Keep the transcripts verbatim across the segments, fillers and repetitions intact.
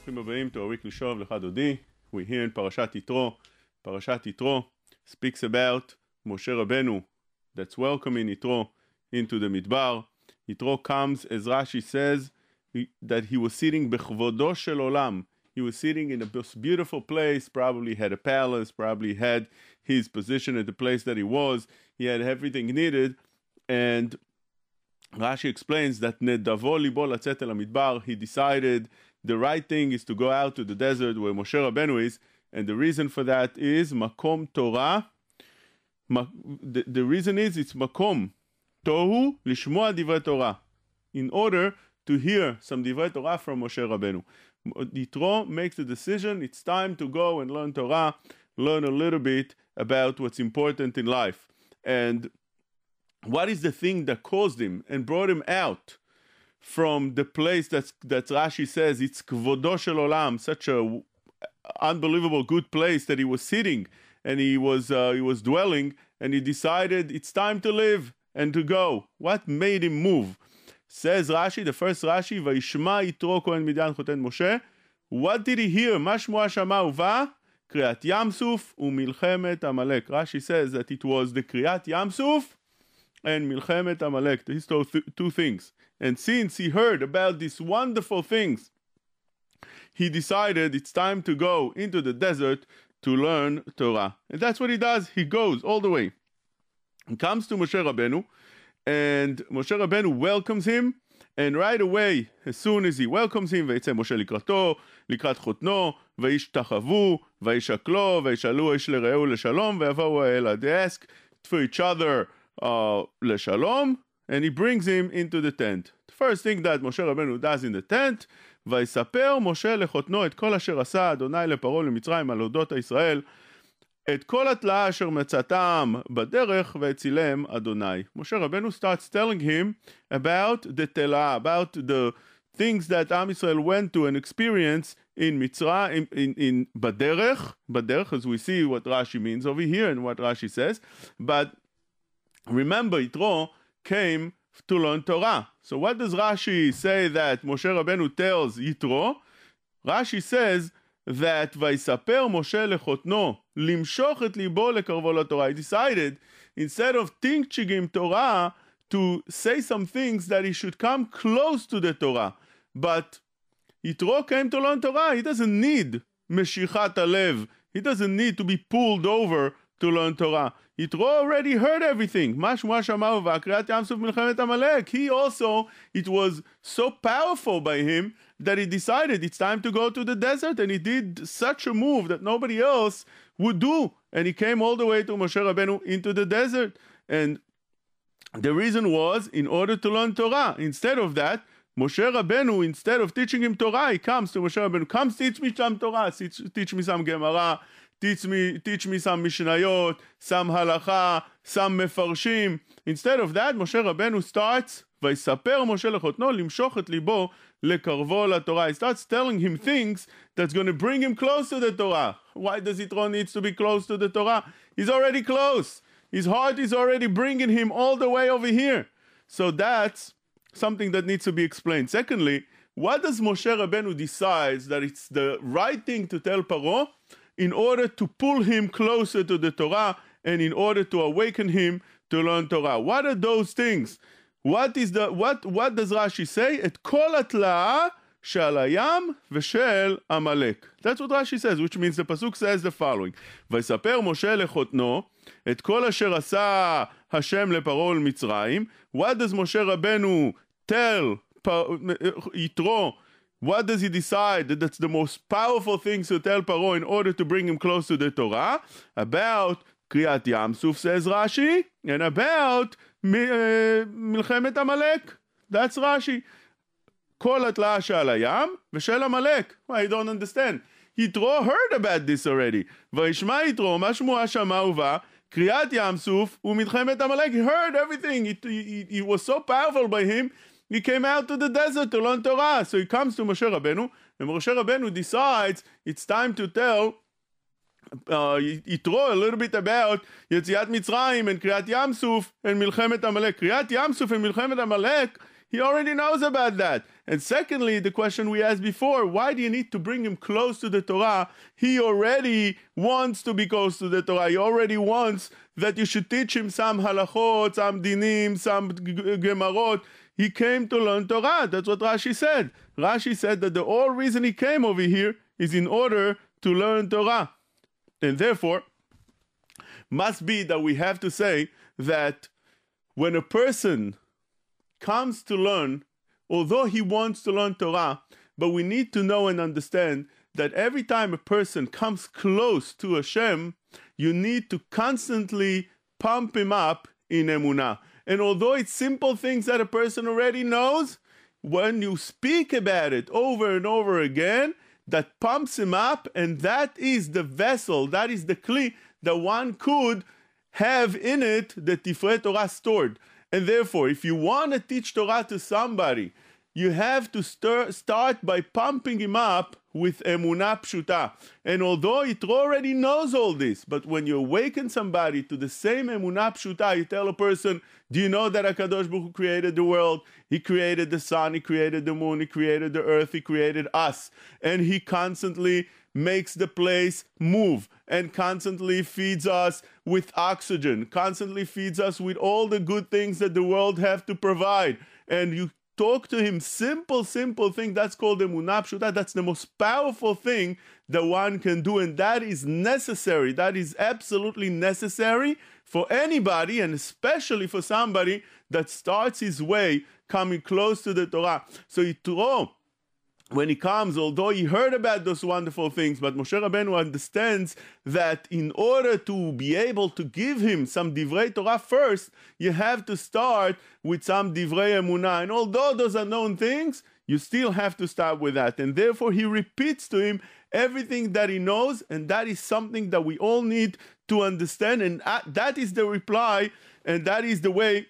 ברוכים הבאים to our weekly show of Lecha Dodi. We're here in Parashat Yitro. Parashat Yitro speaks about Moshe Rabbeinu that's welcoming Yitro into the Midbar. Yitro comes, as Rashi says, he, that he was sitting bechvodo shel olam. He was sitting in a beautiful place, probably had a palace, probably had his position at the place that he was. He had everything needed, and Rashi explains that nedavo libo latzet el hamidbar. He decided the right thing is to go out to the desert where Moshe Rabbeinu is, and the reason for that is makom Torah. Ma, the, the reason is it's makom tohu lishmoa divrei Torah, in order to hear some divrei Torah from Moshe Rabbeinu. Yitro makes the decision, it's time to go and learn Torah, learn a little bit about what's important in life. And what is the thing that caused him and brought him out from the place that's, that Rashi says it's kvodo shel olam, such a unbelievable good place that he was sitting and he was uh, he was dwelling, and he decided it's time to live and to go. What made him move? Says Rashi, the first Rashi, Vayishma Yitro Kohen Midian Choten Moshe. What did he hear? Ma shmoa shama uva Kriyat Yamsuf u'Milchemet Amalek. Rashi says that it was the Kriyat Yamsuf and Milchemet Amalek. These two, th- two things. And since he heard about these wonderful things, he decided it's time to go into the desert to learn Torah. And that's what he does. He goes all the way. He comes to Moshe Rabbeinu, and Moshe Rabbeinu welcomes him, and right away, as soon as he welcomes him, ויצא משה לקראתו, לקראת חותנו, וישתחוו, וישקלו, וישאלו איש לרעהו לשלום, ויבואו אליו. They ask for each other uh, לשלום, and he brings him into the tent. The first thing that Moshe Rabbeinu does in the tent, ויספר משה לחותנו את כל אשר עשה אדוני לפרעה למצרים על אודות ישראל, את כל התלאה אשר מצאתם בדרך והצילם אדוני. Moshe Rabbeinu starts telling him about the telah, about the things that Am Yisrael went to and experienced in Mitzrayim, in, in, in בדרך, בדרך, as we see what Rashi means over here and what Rashi says. But remember, Yitro came to learn Torah. So what does Rashi say that Moshe Rabbeinu tells Yitro? Rashi says that ויספר משה לחותנו למשוך את ליבו לקרבו לתורה. He decided, instead of teaching him Torah, to say some things that he should come close to the Torah. But Yitro came to learn Torah. He doesn't need משיחת הלב. He doesn't need to be pulled over to learn Torah. Yitro already heard everything. מה שמוע שמעו והקריאת ים סוף מלחמת עמלק. He also, it was so powerful by him that he decided it's time to go to the desert, and he did such a move that nobody else would do. And he came all the way to Moshe Rabbeinu into the desert. And the reason was in order to learn Torah. Instead of that, Moshe Rabbeinu, instead of teaching him Torah, he comes to Moshe Rabbeinu, come teach me some Torah, teach, teach me some Gemara, teach me, teach me some Mishnayot, some Halacha, some Mefarshim. Instead of that, Moshe Rabbeinu starts, ויספר משה לחותנו למשוך את ליבו לקרבו לתורה. He starts telling him things that's going to bring him close to the Torah. Why does Yitro need to be close to the Torah? He's already close. His heart is already bringing him all the way over here. So that's something that needs to be explained. Secondly, what does Moshe Rabbeinu decide that it's the right thing to tell Paro in order to pull him closer to the Torah and in order to awaken him to learn Torah? What are those things? What is the what what does Rashi say? את כל התלאה שעל הים ושל עמלק. That's what Rashi says, which means the pasuk says the following: ויספר משה לחותנו את כל אשר עשה השם לפרעה ולמצרים. What does Moshe Rabbeinu tell Yitro? What does he decide that that's the most powerful thing to tell Paro in order to bring him close to the Torah? About Kriyat Yamsuf, says Rashi, and about מלחמת עמלק. That's Rashi. כל התלאה שעל הים ושל עמלק. I don't understand. Yitro heard about this already. וישמע יתרו מה שמועה שמע ובא קריאת ים סוף ומלחמת עמלק. He heard everything. It, it, it was so powerful by him. He came out to the desert to learn Torah. So he comes to Moshe Rabbeinu, and Moshe Rabbeinu decides it's time to tell uh, Yitro a little bit about יציאת מצרים and קריאת ים סוף and מלחמת עמלק. קריאת ים סוף and מלחמת עמלek, He already knows about that. And secondly, the question we asked before, why do you need to bring him close to the Torah? He already wants to be close to the Torah. He already wants that you should teach him some halachot, some dinim, some gemarot. He came to learn Torah. That's what Rashi said. Rashi said that the whole reason he came over here is in order to learn Torah. And therefore, must be that we have to say that when a person comes to learn, although he wants to learn Torah, but we need to know and understand that every time a person comes close to Hashem, you need to constantly pump him up in emunah. And although it's simple things that a person already knows, when you speak about it over and over again, that pumps him up, and that is the vessel, that is the kli that one could have in it the Tifrei Torah stored. And therefore, if you want to teach Torah to somebody, you have to stir, start by pumping him up with emunah pshuta. And although it already knows all this, but when you awaken somebody to the same emunah pshuta, you tell a person, do you know that HaKadosh Baruch Hu created the world? He created the sun, he created the moon, he created the earth, he created us. And he constantly makes the place move and constantly feeds us with oxygen, constantly feeds us with all the good things that the world have to provide. And you talk to him simple, simple thing, that's called emunah pshuta. That's the most powerful thing that one can do, and that is necessary. That is absolutely necessary for anybody, and especially for somebody that starts his way coming close to the Torah. So Yitro, when he comes, although he heard about those wonderful things, but Moshe Rabbeinu understands that in order to be able to give him some divrei Torah first, you have to start with some divrei emunah. And although those are known things, you still have to start with that. And therefore he repeats to him everything that he knows, and that is something that we all need to understand. And that is the reply, and that is the way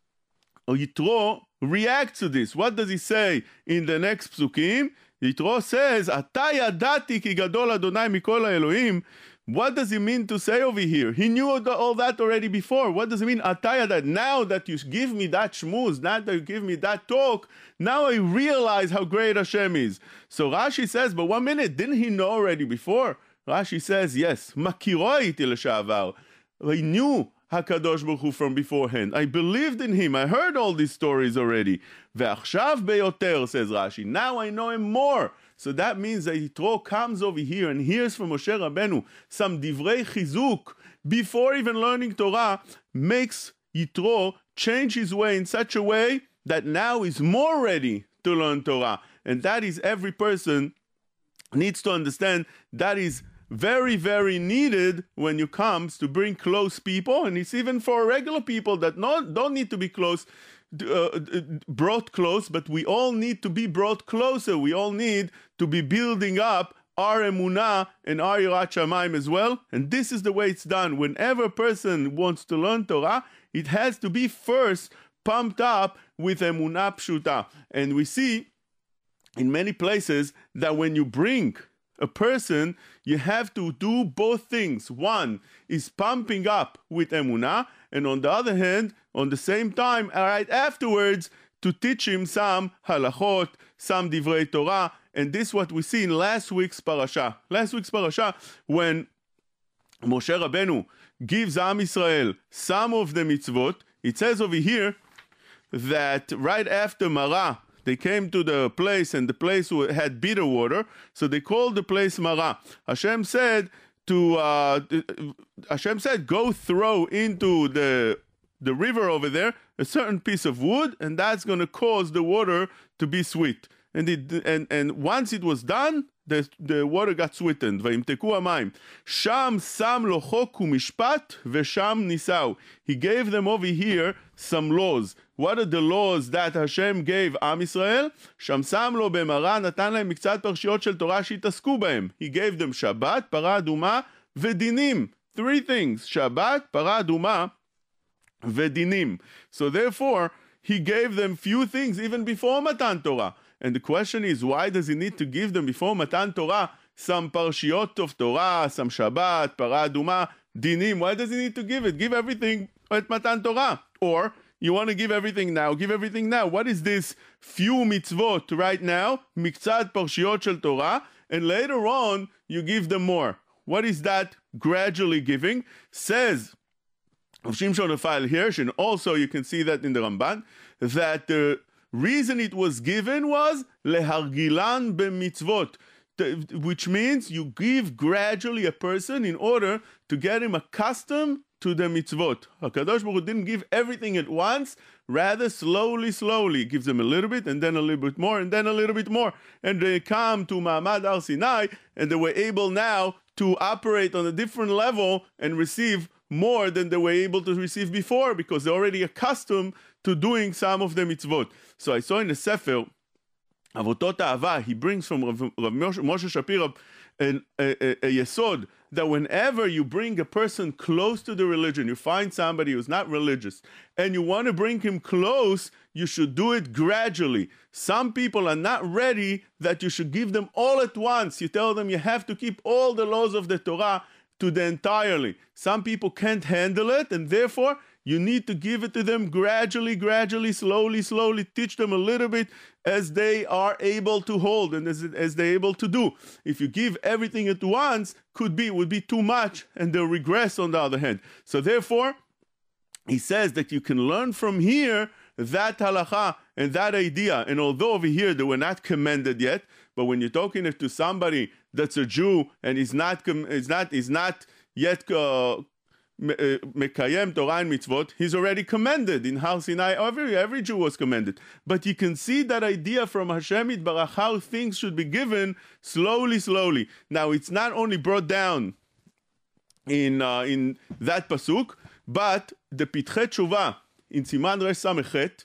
Yitro reacts to this. What does he say in the next psukim? Yitro says, Ata yadati ki gadol Adonai mikol haElohim. What does he mean to say over here? He knew all that already before. What does it mean? Ata yadat. Now that you give me that shmuz, now that you give me that talk, now I realize how great Hashem is. So Rashi says, but one minute, didn't he know already before? Rashi says, yes. Makiro iti l'shavar. He knew HaKadosh Baruch Hu from beforehand. I believed in him. I heard all these stories already. Ve'achshav beyoter, says Rashi. Now I know him more. So that means that Yitro comes over here and hears from Moshe Rabbeinu some divrei chizuk before even learning Torah, makes Yitro change his way in such a way that now is more ready to learn Torah. And that is, every person needs to understand, that is very, very needed when you comes to bring close people, and it's even for regular people that not, don't need to be close, uh, brought close, but we all need to be brought closer. We all need to be building up our emunah and our yirat shamayim as well. And this is the way it's done. Whenever a person wants to learn Torah, it has to be first pumped up with emunah pshuta. And we see in many places that when you bring a person, you have to do both things. One is pumping up with emunah, and on the other hand, on the same time, right afterwards, to teach him some halachot, some divrei Torah. And this is what we see in last week's parasha. Last week's parasha, when Moshe Rabbeinu gives Am Yisrael some of the mitzvot, it says over here that right after Marah, they came to the place, and the place had bitter water, so they called the place Marah. Hashem said to uh, Hashem said, go throw into the the river over there a certain piece of wood, and that's going to cause the water to be sweet. And it and and once it was done, the the water got sweetened. Vayimteku hamayim. Sham sam lo chok u'mishpat v'sham nisau. He gave them over here some laws. What are the laws that Hashem gave Am Yisrael? Sham sam lo b'mara natan lהם מקצת פרשיות של תורה שהתעסקו בהם. He gave them Shabbat, פרה אדומה ודינים. Three things: Shabbat, פרה אדומה v'dinim. So therefore, he gave them few things even before Matan Torah. And the question is, why does he need to give them before Matan Torah some parshiot of Torah, some Shabbat, para aduma, dinim? Why does he need to give it? Give everything at Matan Torah. Or You want to give everything now, give everything now. What is this few mitzvot right now? Miktzat parshiyot shel Torah, and later on you give them more. What is that gradually giving? Says of Shimshon Raphael Hirsch, and also you can see that in the Ramban, that the reason it was given was lehargilan b'mitzvot, which means you give gradually a person in order to get him accustomed to the mitzvot. HaKadosh Baruch Hu didn't give everything at once, rather slowly, slowly. He gives them a little bit, and then a little bit more, and then a little bit more. And they come to Ma'amad Har Sinai, and they were able now to operate on a different level and receive more than they were able to receive before, because they're already accustomed to doing some of the mitzvot. So I saw in the Sefer, Avotot Ahava, he brings from Rav, Rav Moshe Shapiro an, a, a, a yesod, that whenever you bring a person close to the religion, you find somebody who's not religious, and you want to bring him close, you should do it gradually. Some people are not ready that you should give them all at once. You tell them you have to keep all the laws of the Torah to the entirely. Some people can't handle it, and therefore you need to give it to them gradually, gradually, slowly, slowly. Teach them a little bit as they are able to hold and as, as they're able to do. If you give everything at once, could be, would be too much, and they'll regress on the other hand. So therefore, he says that you can learn from here that halacha and that idea. And although over here they were not commended yet, but when you're talking to somebody that's a Jew and is not, is not, is not yet uh, Mekayem Torah and Mitzvot, he's already commended. In Har Sinai, every, every Jew was commended. But you can see that idea from Hashem Yitbarach, how things should be given slowly, slowly. Now, it's not only brought down in uh, in that pasuk, but the Pitchei Tshuva in Siman Resh Samechet,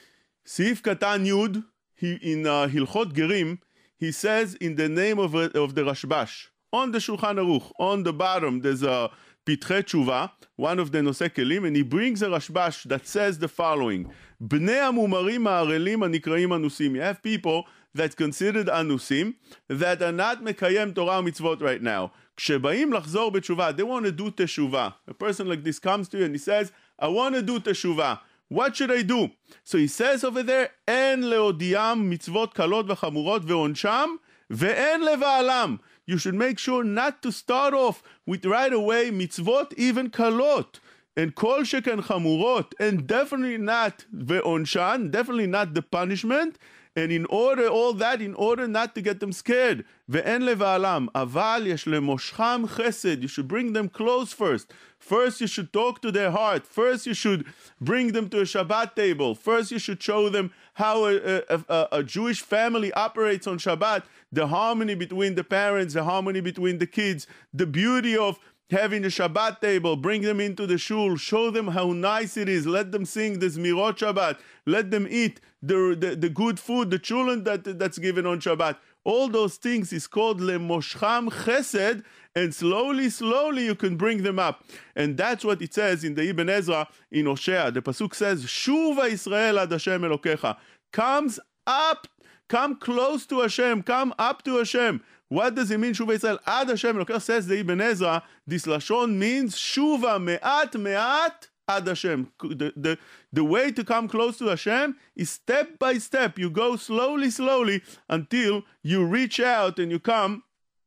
Sif Katan Yud, he, in uh, Hilchot Gerim, he says in the name of, of the Rashbash, on the Shulchan Aruch, on the bottom, there's a Pitchei Tshuva, one of the Nosei Kelim, and he brings a Rashbash that says the following: Bnei Amumarim Ha'arelim Hanikraim Anusim. You have people that's considered Anusim that are not Mekayem Torah Mitzvot right now. Kshebaim Lachzor B'Tshuva, they want to do Teshuvah. A person like this comes to you and he says, I want to do Teshuvah. What should I do? So he says over there, En leodiam mitzvot kalot v'chamurot ve'onsham ve'en leva'alam. You should make sure not to start off with right away mitzvot, even kalot, and kol shekan chamurot, and definitely not ve'onshan, definitely not the punishment, and in order, all that, in order not to get them scared. Ve'en leva'alam, aval yesh lemoshcham chesed, you should bring them close first. First, you should talk to their heart. First, you should bring them to a Shabbat table. First, you should show them how a, a, a, a Jewish family operates on Shabbat, the harmony between the parents, the harmony between the kids, the beauty of having a Shabbat table. Bring them into the shul, show them how nice it is, let them sing the Zmirot Shabbat, let them eat the, the, the good food, the chulent that, that's given on Shabbat. All those things is called lemoshcham chesed, and slowly, slowly you can bring them up. And that's what it says in the Ibn Ezra in Hosea. The pasuk says, Shuva Yisrael ad Hashem Elokecha. Comes up, come close to Hashem, come up to Hashem. What does it mean, Shuva Yisrael ad Hashem Elokecha? Says the Ibn Ezra, this lashon means Shuva me'at me'at ad Hashem. The, the, the way to come close to Hashem is step by step. You go slowly, slowly until you reach out and you come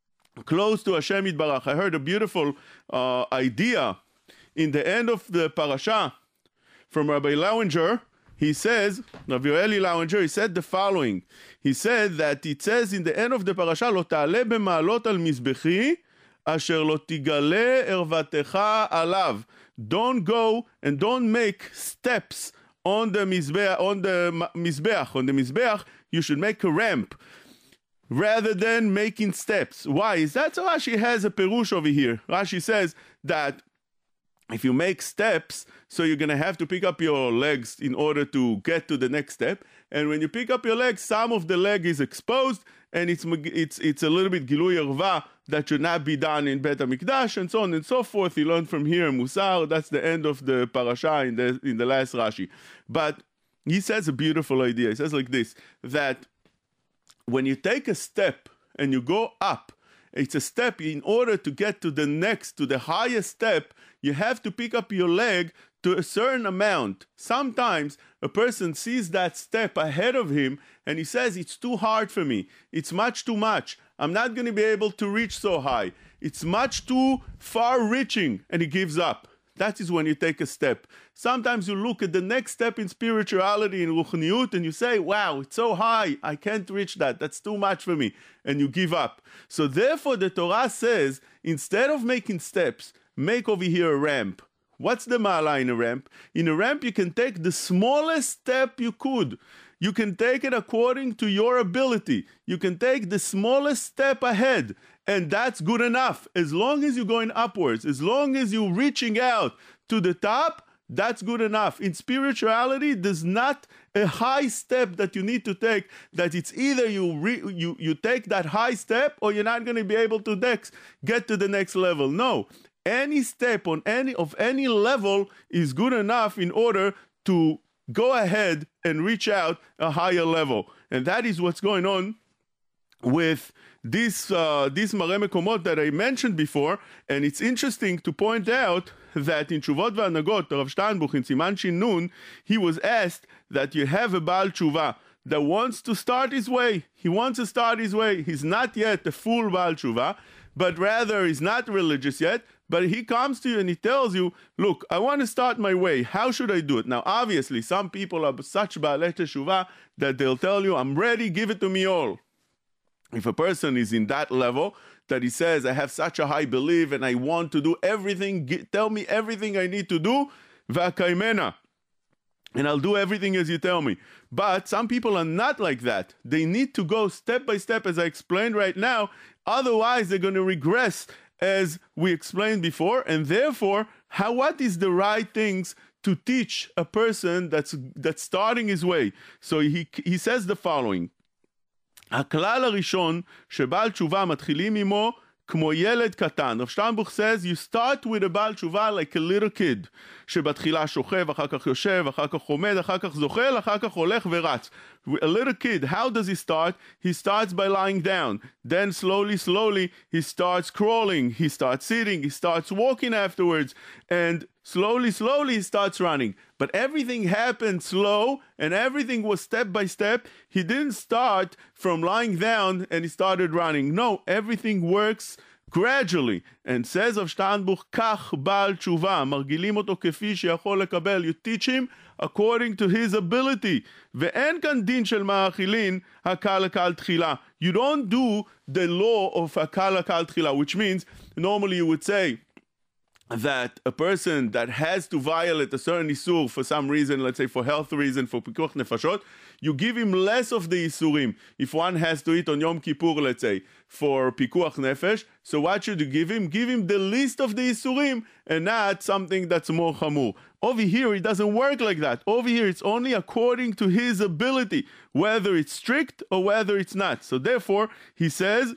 close to Hashem Yitbarach. I heard a beautiful uh, idea in the end of the parasha from Rabbi Lawanger. He says, Rabbi Yoeli Lawanger, he said the following. He said that it says in the end of the parasha, Lo ta'ale b'ma'alot al mizbechi, asher lo tigale ervatecha alav. Don't go and don't make steps on the mizbeach, on the mizbeach, on the mizbeach. You should make a ramp rather than making steps. Why is that? So Rashi has a perush over here. Rashi says that if you make steps, so you're going to have to pick up your legs in order to get to the next step. And when you pick up your legs, some of the leg is exposed, and it's it's it's a little bit gilui arva that should not be done in Bet HaMikdash, and so on and so forth. He learned from here Musar. That's the end of the parasha in the in the last Rashi. But he says a beautiful idea. He says like this, that when you take a step and you go up, it's a step in order to get to the next, to the highest step, you have to pick up your leg to a certain amount. Sometimes a person sees that step ahead of him and he says, it's too hard for me. It's much too much. I'm not going to be able to reach so high. It's much too far-reaching, and he gives up. That is when you take a step. Sometimes you look at the next step in spirituality, in Ruchniut, and you say, wow, it's so high, I can't reach that, that's too much for me, and you give up. So therefore the Torah says, instead of making steps, make over here a ramp. What's the ma'ala in a ramp? In a ramp you can take the smallest step you could. You can take it according to your ability. You can take the smallest step ahead, and that's good enough. As long as you're going upwards, as long as you're reaching out to the top, that's good enough. In spirituality, there's not a high step that you need to take, that it's either you re, you, you take that high step or you're not going to be able to next, get to the next level. No, any step on any of any level is good enough in order to go ahead and reach out a higher level. And that is what's going on with this, uh, these Mareh Mekomot that I mentioned before. And it's interesting to point out that in Tshuvot V'Hanagot, Rav Steinbuch in Siman Shin Nun, he was asked that you have a Baal Tshuva that wants to start his way. He wants to start his way. He's not yet a full Baal Tshuva, but rather he's not religious yet. But he comes to you and he tells you, look, I want to start my way. How should I do it? Now, obviously, some people are such Baalei Teshuvah that they'll tell you, I'm ready, give it to me all. If a person is in that level, that he says, I have such a high belief and I want to do everything, get, tell me everything I need to do, v'akaimena, and I'll do everything as you tell me. But some people are not like that. They need to go step by step, as I explained right now. Otherwise, they're going to regress, as we explained before, and therefore, how what is the right things to teach a person that's that's starting his way? So he he says the following: הכלל הראשון שבעל תשובה מתחילים עמו כמו ילד קטן. רב שטיינבוך says you start with a בעל תשובה like a little kid, שבתחילה שוכב, אחר כך יושב, אחר כך עומד, אחר כך זוחל, אחר כך הולך ורץ. A little kid, how does he start? He starts by lying down. Then slowly, slowly, he starts crawling. He starts sitting. He starts walking afterwards. And slowly, slowly, he starts running. But everything happened slow, and everything was step by step. He didn't start from lying down and he started running. No, everything works gradually. And says of Steinbuch, כך בעל תשובה, מרגילים אותו כפי שיכול לקבל. You teach him according to his ability. ואין כאן דין של מאכילין הקל הקל תחילה. You don't do the law of הקל הקל תחילה, which means normally you would say that a person that has to violate a certain isur for some reason, let's say for health reason, for pikuach nefashot, you give him less of the isurim. If one has to eat on Yom Kippur, let's say, for pikuach nefesh, so what should you give him? Give him the least of the isurim and not something that's more chamur. Over here, it doesn't work like that. Over here, it's only according to his ability, whether it's strict or whether it's not. So therefore, he says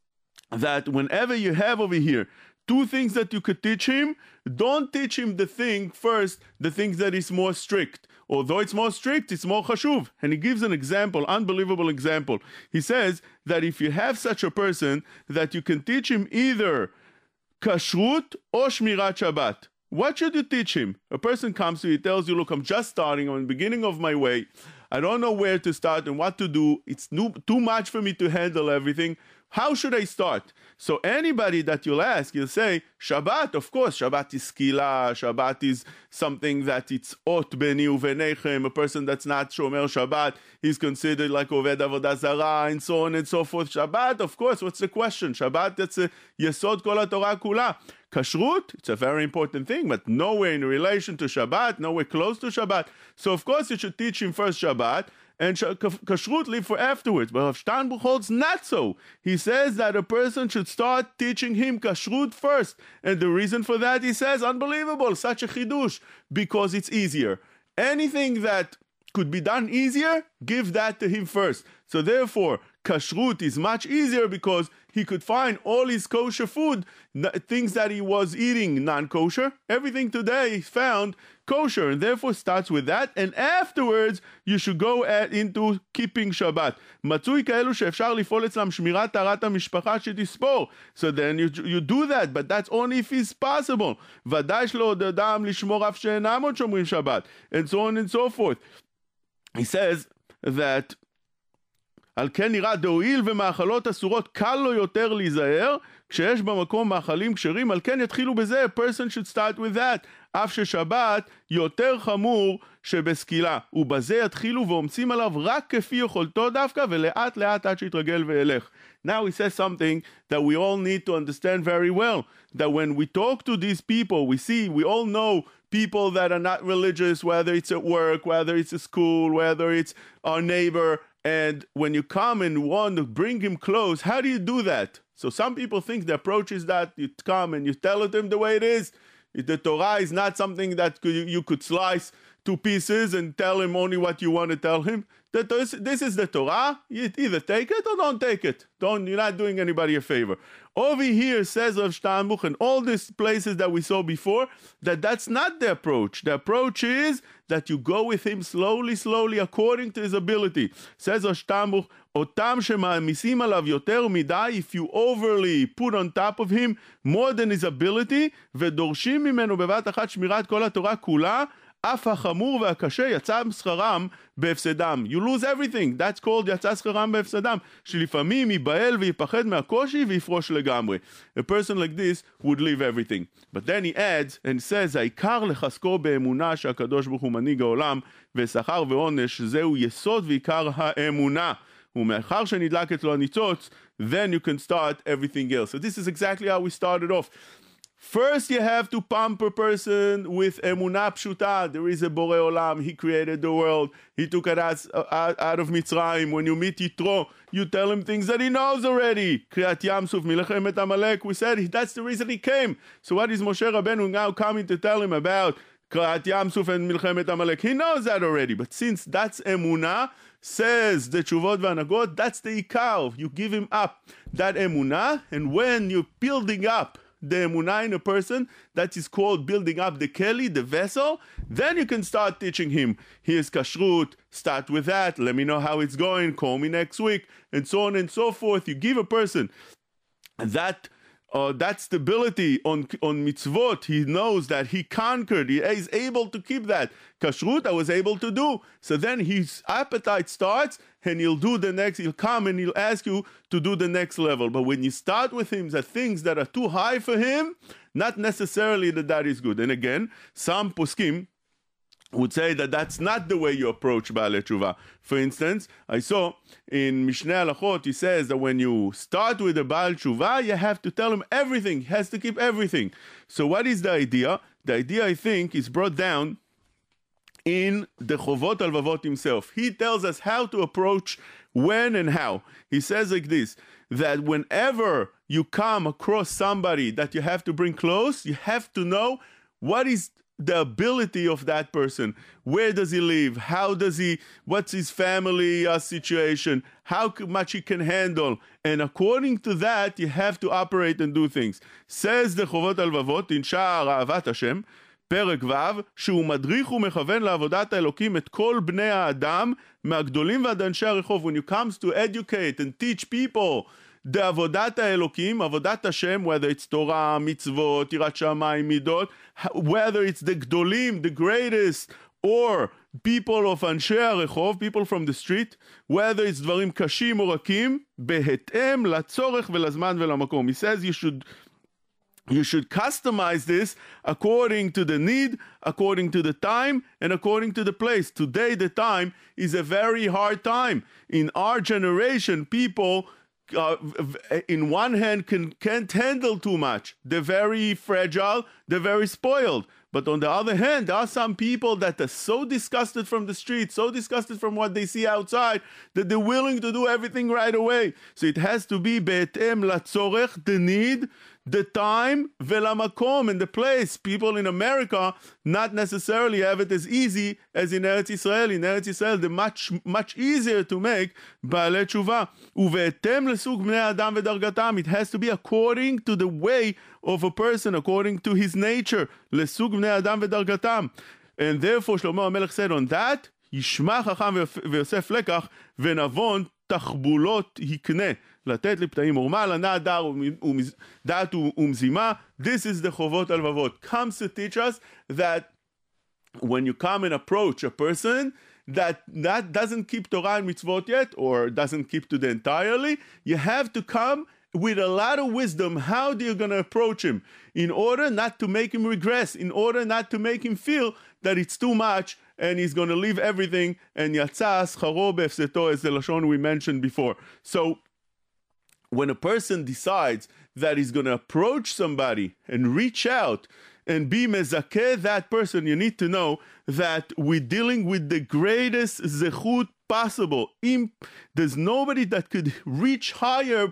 that whenever you have over here two things that you could teach him, don't teach him the thing first, the things that is more strict. Although it's more strict, it's more chashuv. And he gives an example, unbelievable example. He says that if you have such a person, that you can teach him either kashrut or shmirat Shabbat. What should you teach him? A person comes to you, tells you, look, I'm just starting, I'm in the beginning of my way. I don't know where to start and what to do. It's new, too much for me to handle everything. How should I start? So anybody that you'll ask, you'll say, Shabbat, of course, Shabbat is skila, Shabbat is something that it's ot beni uvenechem, a person that's not shomer Shabbat, he's considered like oved avodah zarah, and so on and so forth. Shabbat, of course, what's the question? Shabbat, that's a yesod kol haTorah kula. Kashrut, it's a very important thing, but nowhere in relation to Shabbat, nowhere close to Shabbat. So of course you should teach him first Shabbat, and kashrut leave for afterwards. But Rav Steinbuch holds not so. He says that a person should start teaching him kashrut first. And the reason for that, he says, unbelievable, such a chidush, because it's easier. Anything that could be done easier, give that to him first. So therefore, kashrut is much easier because he could find all his kosher food, things that he was eating non-kosher. Everything today he found kosher, and therefore starts with that, and afterwards you should go at, into keeping Shabbat. מצוי כאלו שאפשר לפעול אצלם שמירת טהרת המשפחה שתספור. So then you, you do that, but that's only if it's possible. ודאי שלא עוד אדם לשמור אף שאינם עוד שומרים שבת, and so on and so forth. He says that על כן נראה דהואיל ומאכלות אסורות קל לו יותר להיזהר, כשיש במקום מאכלים כשרים, על כן יתחילו בזה, a person should start with that, אף ששבת יותר חמור שבסקילה, ובזה יתחילו ואומצים עליו רק כפי יכולתו דווקא, ולאט לאט עד שיתרגל וילך. Now he says something that we all need to understand very well, that when we talk to these people, we see, we all know people that are not religious, whether it's at work, whether it's at school, whether it's our neighbor, and when you come and want to bring him close, how do you do that? So some people think the approach is that you come and you tell it him the way it is. The Torah is not something that you could slice to pieces and tell him only what you want to tell him. This is the Torah. You either take it or don't take it. Don't, you're not doing anybody a favor. Over here says Rav Steinbuch and all these places that we saw before, that that's not the approach. The approach is that you go with him slowly, slowly, according to his ability. Says Rav Steinbuch, אותם שמעמיסים עליו יותר מדי, if you overly put on top of him more than his ability, ודורשים ממנו בבת אחת שמירת כל התורה כולה, אף החמור והקשה יצא שכרם בהפסדם. You lose everything. That's called יצא שכרם בהפסדם. שלפעמים ייבהל ויפחד מהקושי ויפרוש לגמרי. A person like this would leave everything. But then he adds and says, העיקר לחזקו באמונה שהקדוש ברוך הוא מנהיג העולם, ושכר ועונש זהו יסוד ועיקר האמונה. ומאחר שנדלק אצלו הניצוץ, then you can start everything else. So this is exactly how we started off. First, you have to pump a person with emunah pshuta. There is a Borei Olam. He created the world. He took it out, uh, out of Mitzrayim. When you meet Yitro, you tell him things that he knows already. Kriyat Yamsuf, Milechemet Amalek. We said that's the reason he came. So what is Moshe Rabbeinu now coming to tell him about Kriyat Yamsuf and Milechemet Amalek? He knows that already. But since that's emunah, says the Tshuvot V'Hanagot, that's the Ikar. You give him up that emunah, and when you're building up the emunah in a person, that is called building up the keli, the vessel, then you can start teaching him. Here's kashrut, start with that, let me know how it's going, call me next week, and so on and so forth. You give a person that uh, that stability on, on mitzvot. He knows that he conquered, he is able to keep that. Kashrut I was able to do. So then his appetite starts, and he'll do the next, he'll come and he'll ask you to do the next level. But when you start with him, the things that are too high for him, not necessarily that that is good. And again, some poskim would say that that's not the way you approach Baalei Tshuva. For instance, I saw in Mishneh Halachot, he says that when you start with a Baal Tshuva, you have to tell him everything. He has to keep everything. So what is the idea? The idea, I think, is brought down in the Chovot Halvavot himself. He tells us how to approach when and how. He says like this, that whenever you come across somebody that you have to bring close, you have to know what is the ability of that person. Where does he live? How does he, what's his family uh, situation? How much he can handle? And according to that, you have to operate and do things. Says the Chovot Halvavot in Sha'ar Ahavat Hashem, פרק ו' שהוא מדריך ומכוון לעבודת האלוקים את כל בני האדם מהגדולים ועד אנשי הרחוב. When it comes to educate and teach people the עבודת האלוקים, עבודת השם, whether it's תורה, מצוות, יראת שמיים, מידות, whether it's the גדולים, the greatest, or people of אנשי הרחוב, people from the street, whether it's דברים קשים או רכים, בהתאם לצורך ולזמן ולמקום. He says you should You should customize this according to the need, according to the time, and according to the place. Today, the time is a very hard time. In our generation, people, uh, in one hand, can, can't handle too much. They're very fragile, they're very spoiled. But on the other hand, there are some people that are so disgusted from the street, so disgusted from what they see outside, that they're willing to do everything right away. So it has to be be'etem latzorech, the need, the time velamakom and the place. People in America not necessarily have it as easy as in Eretz Yisrael. In Eretz Yisrael, they're much, much easier to make בעלי תשובה. ובהתאם לסוג בני האדם ודרגתם, it has to be according to the way of a person, according to his nature, לסוג בני האדם ודרגתם. And therefore, Shlomo HaMelech said on that, ישמע חכם ויוסף לקח, ונבון תחבולות יקנה. לתת לפתאים עורמה, לנע דעת ומזימה. This is the חובות הלבבות. Comes to teach us that when you come and approach a person that that doesn't keep Torah and mitzvot yet, or doesn't keep to the entirely, you have to come with a lot of wisdom. How do you going to approach him in order not to make him regress, in order not to make him feel that it's too much and he's going to leave everything, and yatsa scharo be'efseto, as the lashon we mentioned before. So when a person decides that he's going to approach somebody and reach out and be mezakeh that person, you need to know that we're dealing with the greatest zechut possible. There's nobody that could reach higher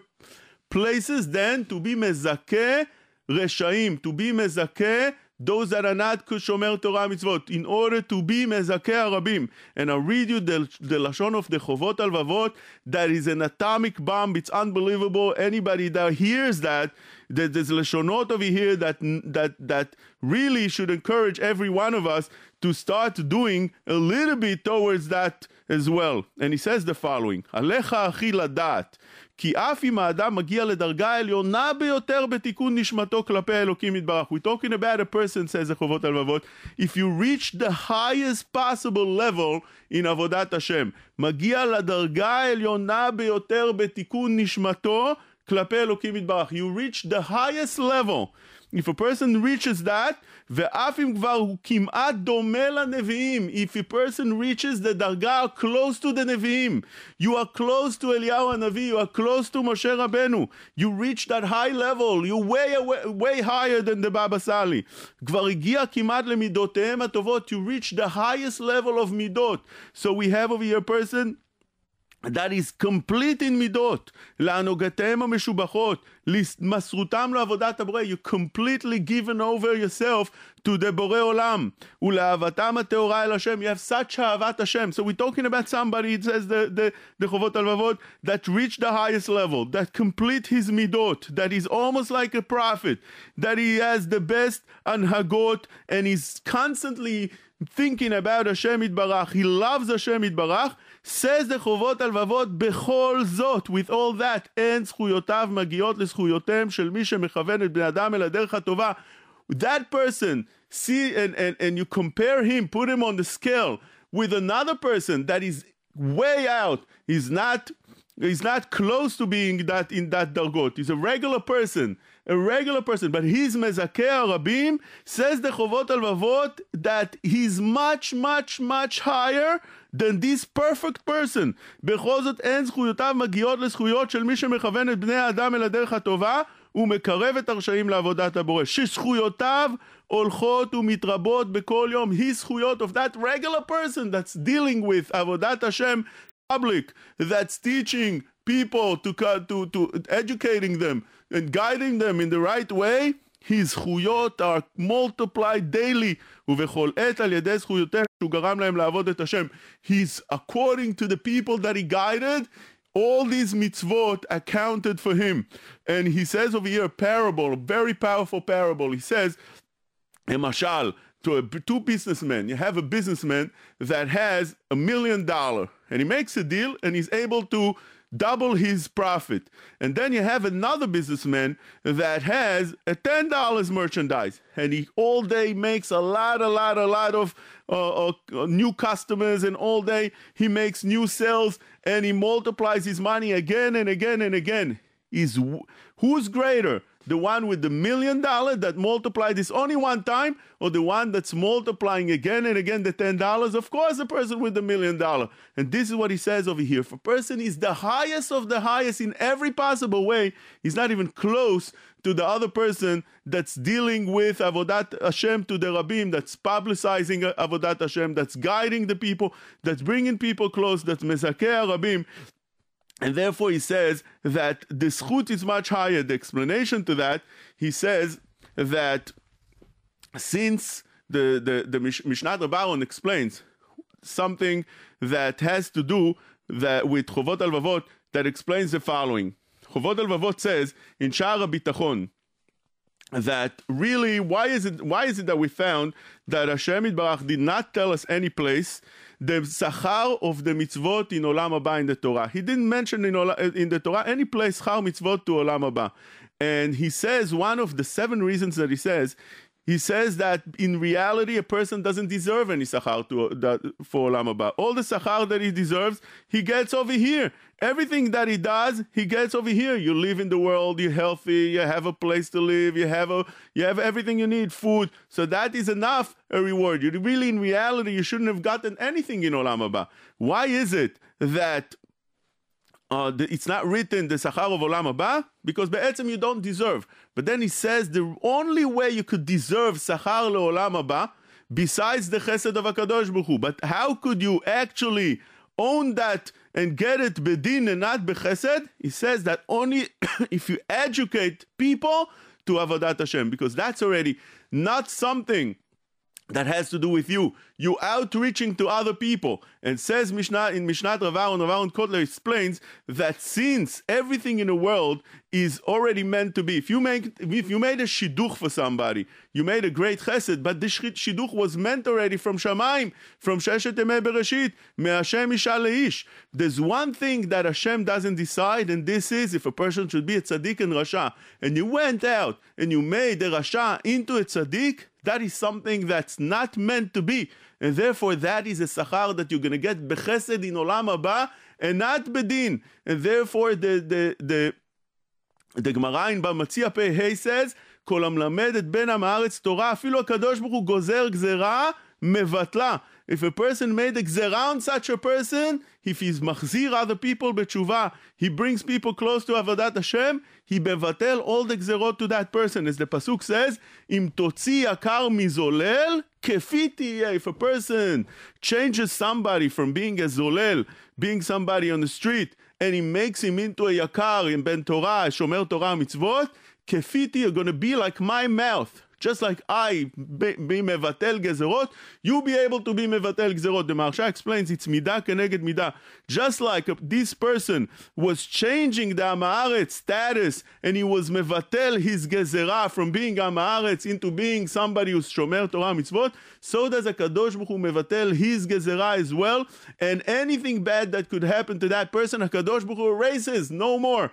places than to be mezakeh reshaim, to be mezakeh those that are not shomer Torah mitzvot, in order to be mezakeh harabim. And I'll read you the, the lashon of the chovot alvavot. That is an atomic bomb. It's unbelievable. Anybody that hears that, that there's lashonot over here that that that really should encourage every one of us to start doing a little bit towards that as well. And he says the following: Alecha achi ladat, כי אף אם האדם מגיע לדרגה העליונה ביותר בתיקון נשמתו כלפי האלוקים יתברך. We're talking about a person, says the חובות הלבבות, if you reach the highest possible level in עבודת השם, מגיע לדרגה העליונה ביותר בתיקון נשמתו כלפי אלוקים יתברך. You reach the highest level. If a person reaches that, ואף אם כבר הוא כמעט דומה לנביאים, if a person reaches the דרגה close to the נביאים, you are close to אליהו הנביא, you are close to משה רבנו, you reach that high level, you way, way, way higher than the Baba Sali, כבר הגיע כמעט למידותיהם הטובות, you reach the highest level of מידות. So we have over here a person that is complete in midot, להנהגתיהם המשובחות, מסרותם לעבודת הבורא, you completely given over yourself to the בורא עולם, ולאהבתם הטהורה אל השם, you have such אהבת השם. So we're talking about somebody, it says the, the, the חובות הלבבות, that reached the highest level, that complete his midot, that is almost like a prophet, that he has the best הנהגות, and he's constantly thinking about Hashem Yitbarach, he loves Hashem Yitbarach. Says the חובות הלבבות, בכל זאת, with all that, אין זכויותיו מגיעות לזכויותיהם של מי שמכוון את בני אדם אל הדרך הטובה. That person, see, and, and, and you compare him, put him on the scale with another person that is way out, he's not, he's not close to being that in that dargot. He's a regular person, a regular person, but he's mezakeh harabim, says the חובות הלבבות, that he's much, much, much higher than this perfect person. בכל זאת אין זכויותיו מגיעות לזכויות של מי שמכוון את בני האדם אל הדרך הטובה ומקרב את הרשעים לעבודת הבורא. שזכויותיו הולכות ומתרבות בכל יום. His זכויות of that regular person that's dealing with עבודת השם public, that's teaching people to, to, to educating them and guiding them in the right way, his זכויות are multiplied daily, ובכל עת על ידי זכויותיהם שהוא גרם להם לעבוד את השם. He's according to the people that he guided, all these mitzvot accounted for him. And he says over here a parable, a very powerful parable. He says, a mashal, to a, two businessmen. You have a businessman that has a million dollars, and he makes a deal, and he's able to double his profit. And then you have another businessman that has a ten dollars merchandise, and he all day makes a lot, a lot, a lot of uh, uh, new customers, and all day he makes new sales, and he multiplies his money again and again and again. Is who's greater? The one with the million dollar that multiplied this only one time, or the one that's multiplying again and again the ten dollars? Of course, the person with the million dollar. And this is what he says over here. If a person is the highest of the highest in every possible way, he's not even close to the other person that's dealing with Avodat Hashem to the Rabbim, that's publicizing Avodat Hashem, that's guiding the people, that's bringing people close, that's Mezakeh Rabbim. And therefore he says that the zchut is much higher. The explanation to that, he says that since the, the, the Mishnat Rabbanon explains something that has to do that with Chovot HaLevavot, that explains the following. Chovot HaLevavot says in Sha'ar HaBitachon that really, why is it why is it that we found that Hashem Yitbarach did not tell us any place the Sachar of the mitzvot in Olam Haba in the Torah? He didn't mention in, Ola, in the Torah any place Char mitzvot to Olam Haba. And he says, one of the seven reasons that he says, he says that in reality a person doesn't deserve any Sachar to, that, for Olam Haba. All the Sachar that he deserves, he gets over here. Everything that he does, he gets over here. You live in the world, you're healthy, you have a place to live, you have a, you have everything you need, food. So that is enough a reward. You really, in reality, you shouldn't have gotten anything in Olam Haba. Why is it that uh, the, it's not written the Sachar of Olam Haba? Because be'etzem you don't deserve. But then he says the only way you could deserve Sachar le'Olam Haba, besides the Chesed of HaKadosh Baruch Hu. But how could you actually own that and get it bedin and not bechesed? He says that only if you educate people to Avodat Hashem, because that's already not something that has to do with you. You outreaching to other people. And says Mishnah in Mishnat Rav Aaron, Rav Aaron Kotler explains that since everything in the world is already meant to be, if you make if you made a shidduch for somebody, you made a great chesed, but this shidduch was meant already from Shamayim, from Sheshet Emei Bereshit, me'Hashem isha leish. There's one thing that Hashem doesn't decide, and this is if a person should be a tzaddik and rasha. And you went out and you made the rasha into a tzaddik, that is something that's not meant to be. And therefore that is a sachar that you're going to get bechesed in Olam Haba and not bedin. And therefore the the the the Gemara in Bamatzia Pei Hey says, Kol hamlamed et ben am haaretz Torah, afilu HaKadosh Baruch Hu gozer gzera mevatla. If a person made a gzera on such a person, if he's machzir other people b'tshuva, he brings people close to Avodat Hashem, he bevatel all the gzerot to that person. As the pasuk says, Im totzi yakar mizolel kefi tiyeh. If a person changes somebody from being a zolel, being somebody on the street, and he makes him into a yakar in Ben Torah, shomer Torah mitzvot, kefi tiyeh, you're going to be like my mouth. Just like I be, be mevatel gezerot, you be able to be mevatel gezerot. The Maharsha explains it's midah keneged midah. Just like this person was changing the Am Haaretz status, and he was mevatel his gezerah from being Am Haaretz into being somebody who's shomer Torah mitzvot, so does HaKadosh Baruch Hu mevatel his gezerah as well. And anything bad that could happen to that person, HaKadosh Baruch Hu erases, no more.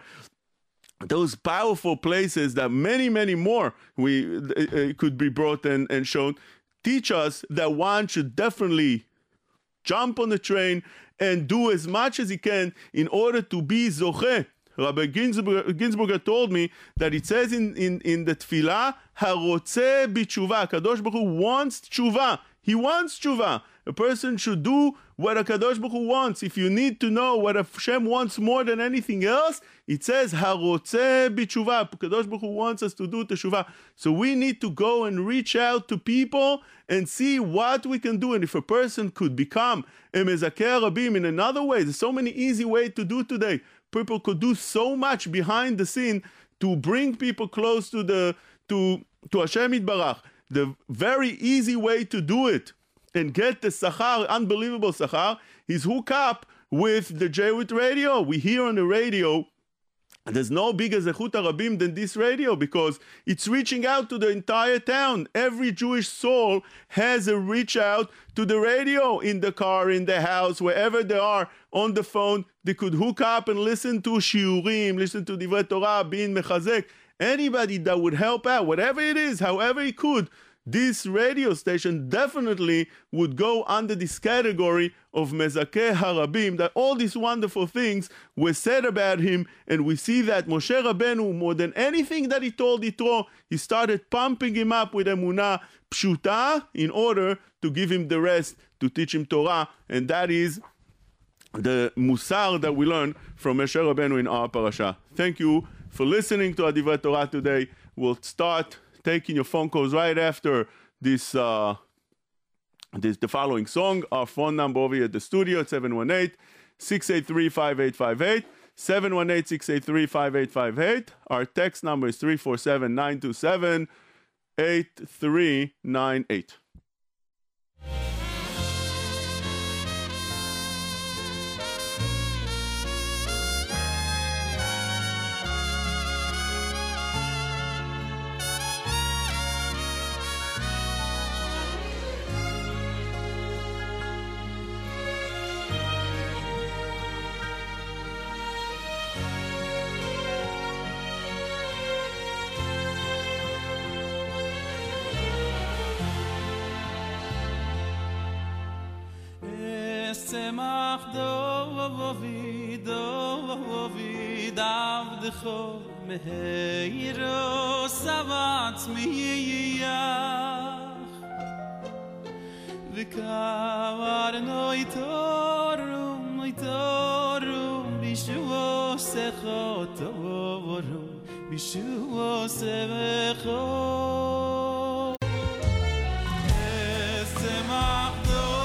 Those powerful places that many, many more we uh, could be brought and, and shown, teach us that one should definitely jump on the train and do as much as he can in order to be zocheh. Rabbi Ginsburg, Ginsburg told me that it says in, in, in the tefillah, harotze b'tshuva, Kadosh Baruch Hu wants tshuva. He wants tshuva. A person should do what HaKadosh Baruch Hu wants. If you need to know what Hashem wants more than anything else, it says, Harotze b'tshuva. HaKadosh Baruch Hu wants us to do teshuvah. So we need to go and reach out to people and see what we can do. And if a person could become a Mezakeh Rabim in another way, there's so many easy ways to do today. People could do so much behind the scene to bring people close to the to, to Hashem Yitbarach. The very easy way to do it and get the sachar, unbelievable sachar, is hook up with the Jewit radio. We hear on the radio, there's no bigger zechut harabim than this radio, because it's reaching out to the entire town. Every Jewish soul has a reach out to the radio, in the car, in the house, wherever they are, on the phone. They could hook up and listen to shiurim, listen to divrei Torah, being mechazek. Anybody that would help out, whatever it is, however he could, this radio station definitely would go under this category of Mezakeh Harabim, that all these wonderful things were said about him. And we see that Moshe Rabbeinu, more than anything that he told Yitro, he started pumping him up with Emunah Pshuta in order to give him the rest, to teach him Torah. And that is the Musar that we learn from Moshe Rabbeinu in our parasha. Thank you for listening to Divrei Torah today. We'll start taking your phone calls right after this, uh, this the following song. Our phone number over here at the studio, seven one eight, six eight three, five eight five eight. seven one eight, six eight three, five eight five eight. Our text number is three four seven, nine two seven, eight three nine eight. Semach dovi dovi davdecho meheiro savat miyach v'kavar noitorum noitorum bishuo secho tovorum bishuo sevecho Semach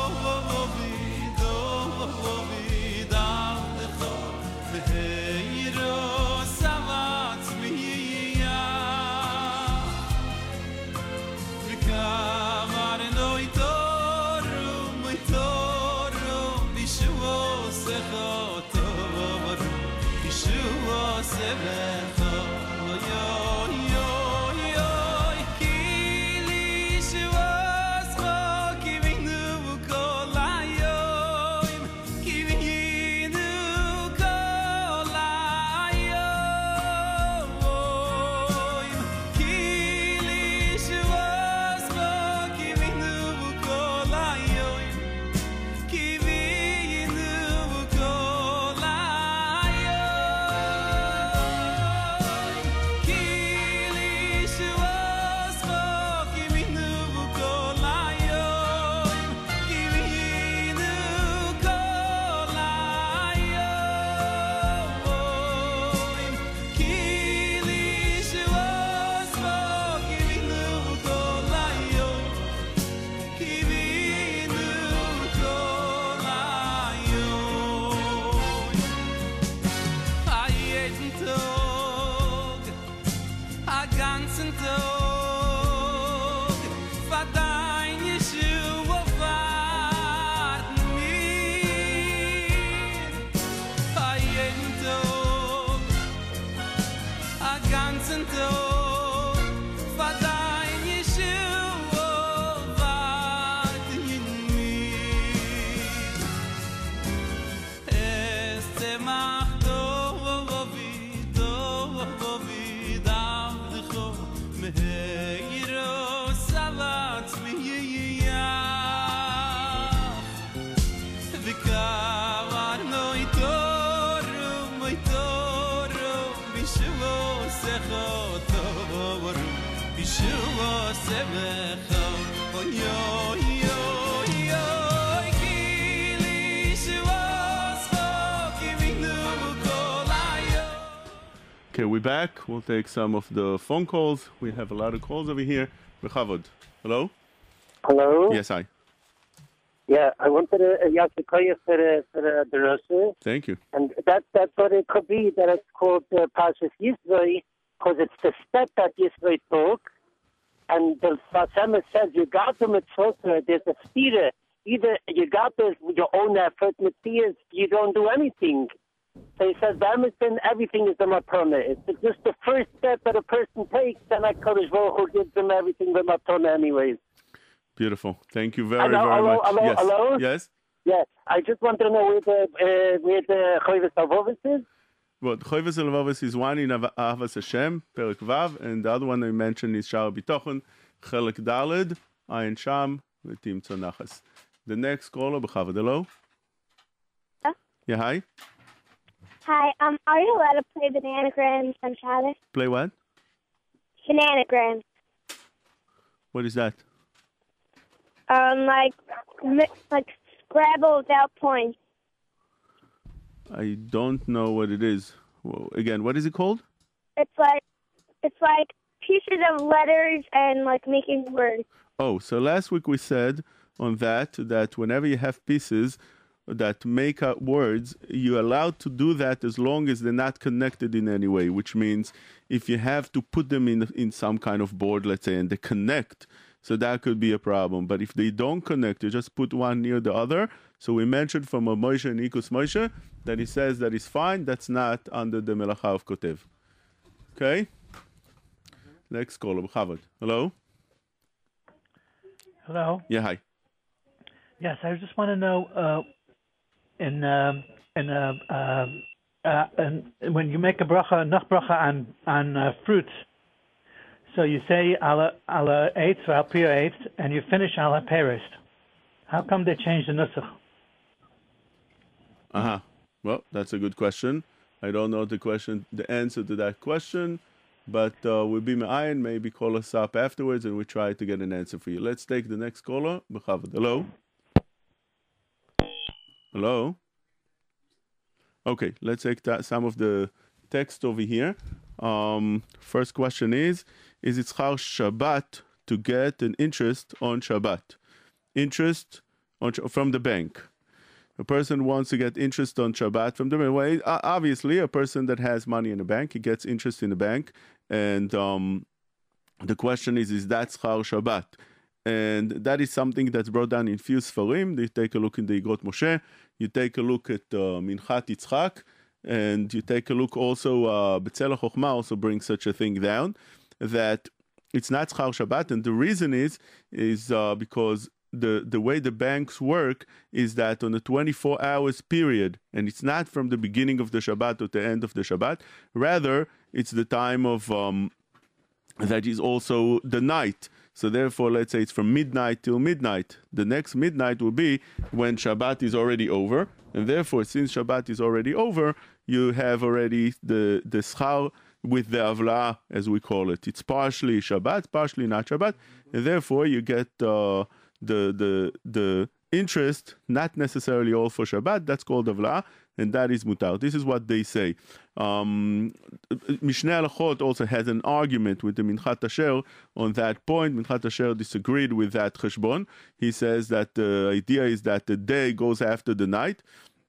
Okay, we're back. We'll take some of the phone calls. We have a lot of calls over here. Bechavod. Hello? Hello? Yes, hi. Yeah, I wanted to uh, ask a question for, uh, for uh, the Russia. Thank you. And that, that's what it could be, that it's called uh, Parshas Yisroi, because it's the step that Yisroi took. And the Fasema says, you got them at Tzvot, there's a steer. Either you got this with your own effort, Matthias, you don't do anything. So he says, Emerson, everything is a matana. It's just the first step that a person takes, then HaKadosh Baruch Hu gives them everything with matana anyways. Beautiful. Thank you very, hello, very hello, much. Hello, yes. hello? Yes? Yes. I just want to know where the, uh, where the Choyves Avovis is. Well, Choyves Avovis is one in Ahavas Hashem, Perek Vav, and the other one I mentioned is Shar Bitochon, Chelek Daled, Ayin Sham, V'tim Tzonachas. The next caller, Bechavod. Hello? Yeah. Yeah, hi? Hi, um, are you allowed to play bananagrams on Shabbos? Play what? Bananagrams. What is that? Um, like, like Scrabble without points. I don't know what it is. Well, again, what is it called? It's like, it's like pieces of letters and like making words. Oh, so last week we said on that, that whenever you have pieces, that make up words, you're allowed to do that as long as they're not connected in any way, which means if you have to put them in in some kind of board, let's say, and they connect, so that could be a problem. But if they don't connect, you just put one near the other. So we mentioned from a Moshe and Ikus Moshe that he says that is fine. That's not under the Melacha of Kotev. Okay? Next caller, B'chavod. Hello? Hello? Yeah, hi. Yes, I just want to know, uh, in, um, in, uh, uh, uh, in, when you make a bracha, nach bracha on, on uh, fruits, so you say ala ala eitz or al pia eitz, and you finish ala perist. How come they changed the nusach? Uh-huh. Well, that's a good question. I don't know the question, the answer to that question, but uh, we'll be ma'ayin, maybe call us up afterwards, and we try to get an answer for you. Let's take the next caller. B'chavod. Hello? Hello? Okay, let's take that, some of the text over here. Um, first question is, is it schar Shabbat to get an interest on Shabbat? Interest on, from the bank. A person wants to get interest on Shabbat from the bank. Well, obviously, a person that has money in a bank, he gets interest in the bank. And um, the question is, is that schar Shabbat? And that is something that's brought down in few Sfarim. You take a look in the Igrot Moshe. You take a look at uh, Minchat Yitzchak. And you take a look also, uh, B'Tzelach Chochmah also brings such a thing down, that it's not schar Shabbat. And the reason is, is uh, because the, the way the banks work is that on a twenty-four hours period, and it's not from the beginning of the Shabbat to the end of the Shabbat, rather it's the time of, um, that is also the night. So therefore, let's say it's from midnight till midnight. The next midnight will be when Shabbat is already over. And therefore, since Shabbat is already over, you have already the, the schar with the avla, as we call it. It's partially Shabbat, partially not Shabbat. And therefore, you get uh, the, the, the interest, not necessarily all for Shabbat. That's called avla, and that is mutar. This is what they say. Um, Mishneh Halachot also has an argument with the Minchat Asher on that point. Minchat Asher disagreed with that cheshbon. He says that the idea is that the day goes after the night,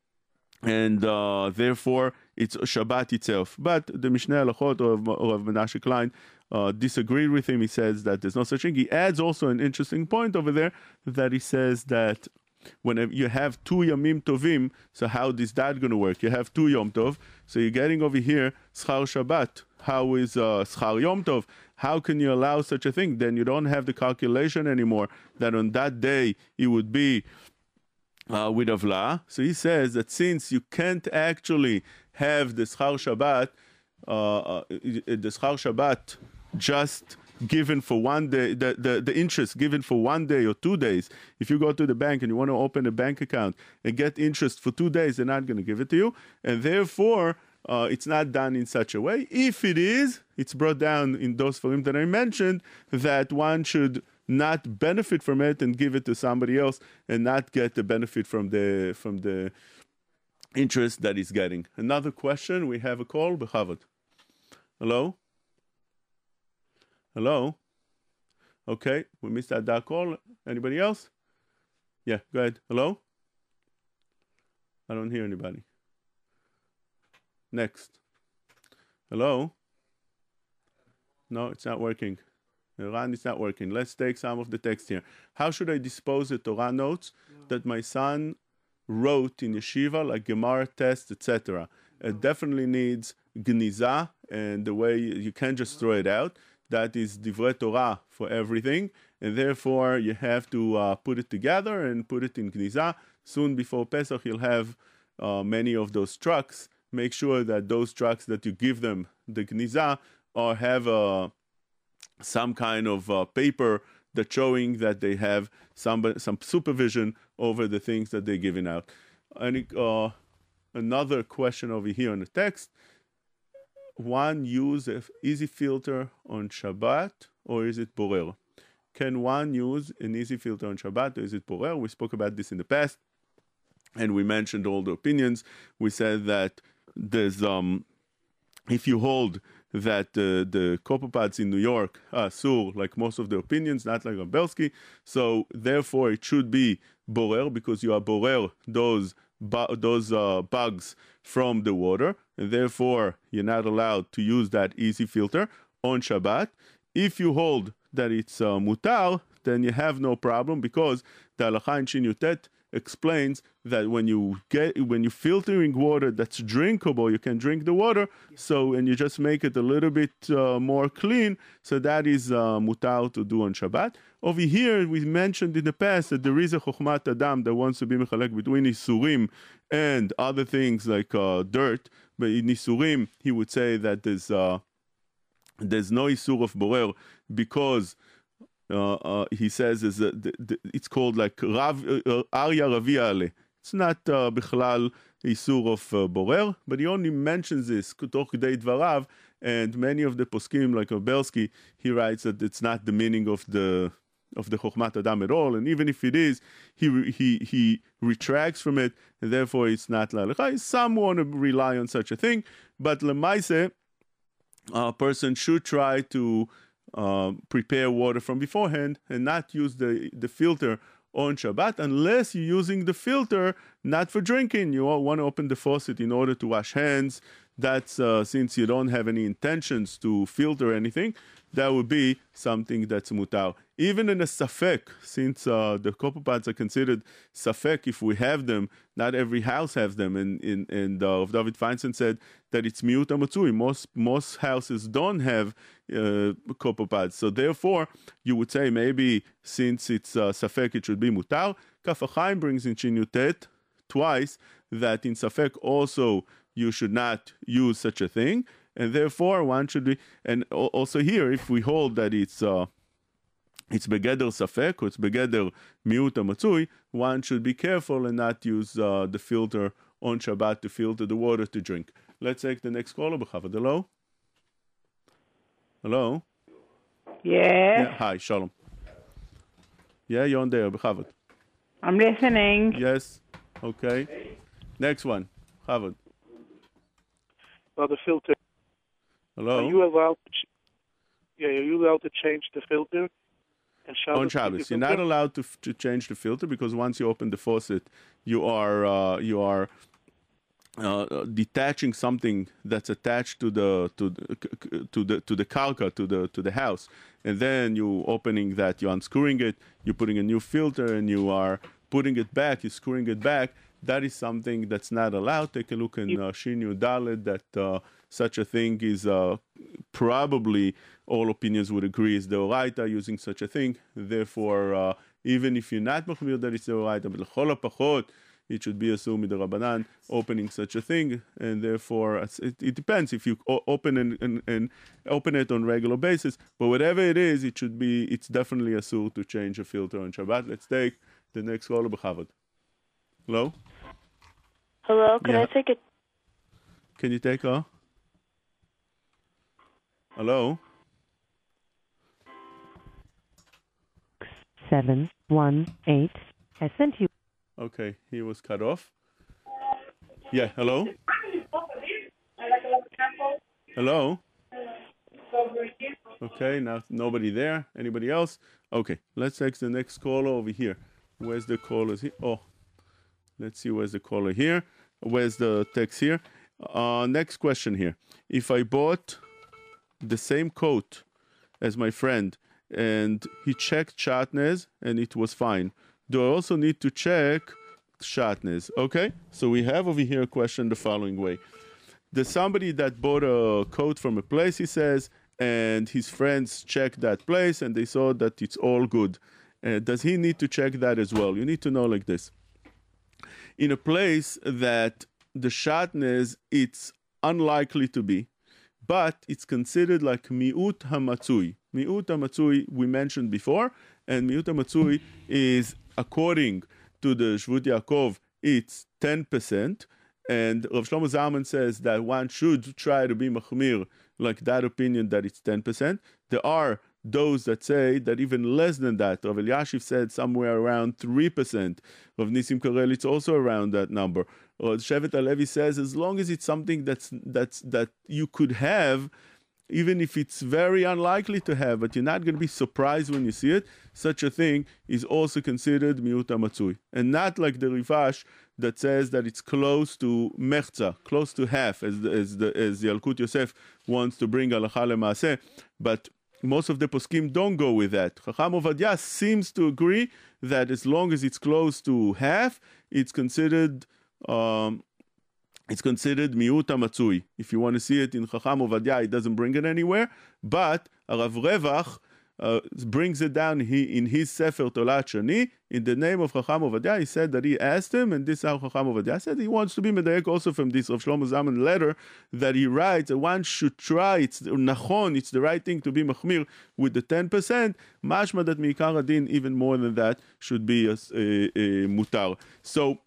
and uh, therefore it's Shabbat itself. But the Mishneh Halachot or of Menashe Klein uh, disagreed with him. He says that there's no such thing. He adds also an interesting point over there, that he says that whenever you have two Yamim Tovim, so how is that going to work? You have two Yom Tov, so you're getting over here Schar Shabbat. How is uh, Schar Yom Tov? How can you allow such a thing? Then you don't have the calculation anymore that on that day it would be uh, with Avla. So he says that since you can't actually have the Schar Shabbat, uh, the Schar Shabbat just given for one day, the, the, the interest given for one day or two days. If you go to the bank and you want to open a bank account and get interest for two days, they're not going to give it to you. And therefore, uh, it's not done in such a way. If it is, it's brought down in those forms that I mentioned, that one should not benefit from it and give it to somebody else and not get the benefit from the from the interest that he's getting. Another question, we have a call. B'chavod. Hello? Hello? Okay, we missed that, that call. Anybody else? Yeah, go ahead. Hello? I don't hear anybody. Next. Hello? No, it's not working. Iran, it's not working. Let's take some of the text here. How should I dispose the Torah notes no. that my son wrote in yeshiva, like Gemara tests, et cetera? No. It definitely needs gniza, and the way you, you can't just throw it out. That is divrei Torah for everything, and therefore you have to uh, put it together and put it in gniza. Soon before Pesach, you'll have uh, many of those trucks. Make sure that those trucks that you give them the gniza or have uh, some kind of uh, paper that's showing that they have some some supervision over the things that they're giving out. And uh, another question over here on the text. One use an easy filter on Shabbat, or is it borer? Can one use an easy filter on Shabbat, or is it borer? We spoke about this in the past, and we mentioned all the opinions. We said that there's, um, if you hold that uh, the copopads in New York are sur, like most of the opinions, not like Belsky, so therefore it should be borer, because you are borer those bu- those uh, bugs from the water, and therefore you're not allowed to use that easy filter on Shabbat. If you hold that it's uh, mutar, then you have no problem, because the Halacha in Shin Yutet explains that when you get when you're filtering water that's drinkable, you can drink the water. So and you just make it a little bit uh, more clean. So that is uh, mutar to do on Shabbat. Over here, we mentioned in the past that there is a chokhmat adam that wants to be mechalek between isurim and other things like uh, dirt. But in isurim, he would say that there's uh, there's no isur of borer, because Uh, uh, he says is that the, the, it's called like Rav uh, Arya Ravi Ale. It's not uh, Bichlal Isur of uh, Borer, but he only mentions this Toch K'dei Dvarav, and many of the poskim like Obersky, he writes that it's not the meaning of the of the Chokhmat Adam at all, and even if it is, he he he retracts from it, and therefore it's not La'alecha. Some want to rely on such a thing, but Lemaise, a person should try to Uh, prepare water from beforehand and not use the, the filter on Shabbat, unless you're using the filter not for drinking. You all want to open the faucet in order to wash hands. That's uh, since you don't have any intentions to filter anything, that would be something that's mutar. Even in a safek, since uh, the copper pots are considered safek, if we have them, not every house has them. And and, and uh, David Feinstein said that it's miut amatzui. Most most houses don't have uh, copper pots. So therefore, you would say maybe since it's uh, safek, it should be mutar. Kaf HaChaim brings in Shin Yutet twice that in safek also you should not use such a thing. And therefore, one should be, and also here, if we hold that it's uh, it's begeder safek or it's begeder miut amatzui, one should be careful and not use uh, the filter on Shabbat to filter the water to drink. Let's take the next caller. B'chavod. Hello. Hello. Yes. Yeah. Hi, shalom. Yeah, you're on there. B'chavod. I'm listening. Yes. Okay. Next one. B'chavod. Well, the filter. Hello. Are you allowed? To ch- yeah, are you allowed to change the filter? And Shabbos on Shabbos, you're not allowed to to change the filter, because once you open the faucet, you are uh, you are uh, detaching something that's attached to the to the, to the to the karka to the to the house, and then you opening that, you're unscrewing it, you're putting a new filter, and you are putting it back, you're screwing it back. That is something that's not allowed. Take a look in uh, Shin Yud Dalet that uh, such a thing is uh, probably, all opinions would agree, is the Oraita using such a thing. Therefore, uh, even if you're not machmir that it's the Oraita, but l'chol hapachot, it should be assumed the Rabbanan opening such a thing, and therefore it, it depends if you open and, and, and open it on regular basis. But whatever it is, it should be. It's definitely assumed to change a filter on Shabbat. Let's take the next caller. B'chavod. Hello. Hello. Can yeah. I take a? Can you take a? Hello. Seven one eight. I sent you. Okay, he was cut off. Yeah, hello? Hello? Okay, now nobody there. Anybody else? Okay, let's take the next caller over here. Where's the caller here? Oh, let's see, where's the caller here? Where's the text here? Uh, next question here. If I bought the same coat as my friend and he checked shatnez and it was fine, do I also need to check shatnez? Okay, so we have over here a question the following way. There's somebody that bought a coat from a place, he says, and his friends checked that place and they saw that it's all good. Uh, does he need to check that as well? You need to know like this. In a place that the shatnez, it's unlikely to be, but it's considered like mi'ut hamatzui. Mi'ut hamatzui we mentioned before, and mi'ut hamatzui is, according to the Shvut Yaakov, it's ten percent, and Rav Shlomo Zalman says that one should try to be machmir, like that opinion that it's ten percent. There are those that say that even less than that. Rav Eliashiv said somewhere around three percent. Rav Nisim Karel, it's also around that number. Rav Shevet Alevi says as long as it's something that's that's that you could have even if it's very unlikely to have, but you're not going to be surprised when you see it, such a thing is also considered miut hamatzui. And not like the Rivash that says that it's close to mechza, close to half, as the, as the, as the Yalkut Yosef wants to bring halacha lemaaseh, but most of the poskim don't go with that. Chacham Ovadia seems to agree that as long as it's close to half, it's considered um, it's considered miut hamatzui. If you want to see it in Chacham Ovadia, it doesn't bring it anywhere. But Rav Revach uh, brings it down he, in his Sefer Tolat Shani. In the name of Chacham Ovadia, he said that he asked him, and this is how Chacham Ovadia said, he wants to be medayek also from this Rav Shlomo Zalman letter that he writes that one should try, it's nachon, it's the right thing to be machmir with the ten percent, mashma that mi'ikar adin, even more than that, should be a, a, a mutar. So,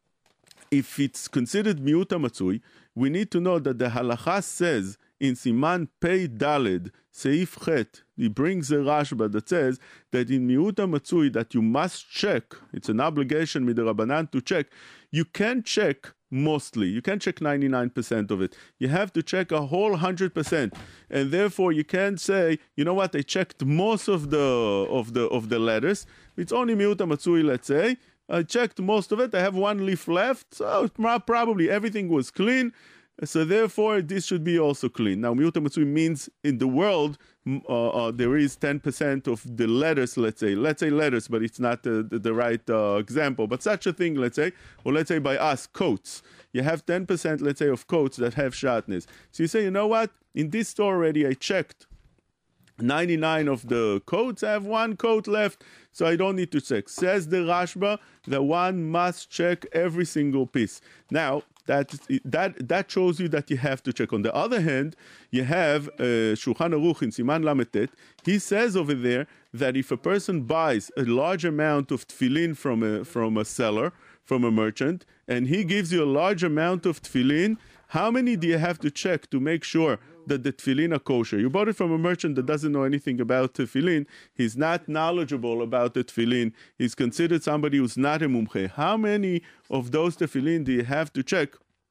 if it's considered miut hamatzui, we need to know that the halacha says in Siman Pei Daled, Seif Chet, he brings a Rashba that says that in miut hamatzui that you must check, it's an obligation midrabanan to check, you can check mostly, you can check ninety-nine percent of it, you have to check a whole one hundred percent, and therefore you can't say, you know what, I checked most of the of the of the letters, it's only miut hamatzui, let's say, I checked most of it, I have one leaf left, so probably everything was clean, so therefore this should be also clean. Now miut hamatzui means in the world uh, uh, there is ten percent of the letters, let's say, let's say letters, but it's not the, the, the right uh, example, but such a thing, let's say, or let's say by us, coats. You have ten percent, let's say, of coats that have shatnez. So you say, you know what, in this store already I checked ninety-nine of the coats, I have one coat left, so I don't need to check. Says the Rashba that one must check every single piece. Now, that that that shows you that you have to check. On the other hand, you have uh, Shulchan Aruch in Siman Lametet. He says over there that if a person buys a large amount of tefillin from a, from a seller, from a merchant, and he gives you a large amount of tefillin, how many do you have to check to make sure that the tefillin are kosher? You bought it from a merchant that doesn't know anything about tefillin. He's not knowledgeable about the tefillin. He's considered somebody who's not a mumche. How many of those tefillin do you have to check